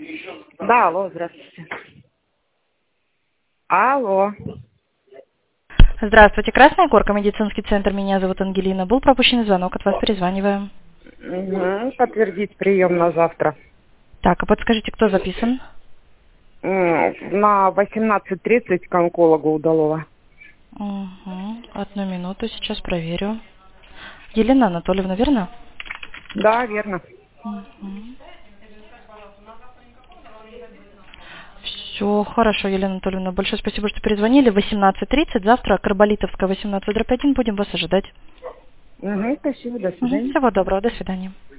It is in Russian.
Да, алло, здравствуйте. Алло. Здравствуйте, Красная Горка, медицинский центр. Меня зовут Ангелина. Был пропущенный звонок, от вас перезваниваем. Подтвердить прием на завтра. Так, а подскажите, кто записан? На 18:30 к онкологу Удалова. Угу. Одну минуту, сейчас проверю. Елена Анатольевна, верно? Да, верно. Все хорошо, Елена Анатольевна. Большое спасибо, что перезвонили. 18:30, завтра, Карболитовская, 18/1. Будем вас ожидать. Спасибо, до свидания. Всего доброго, до свидания.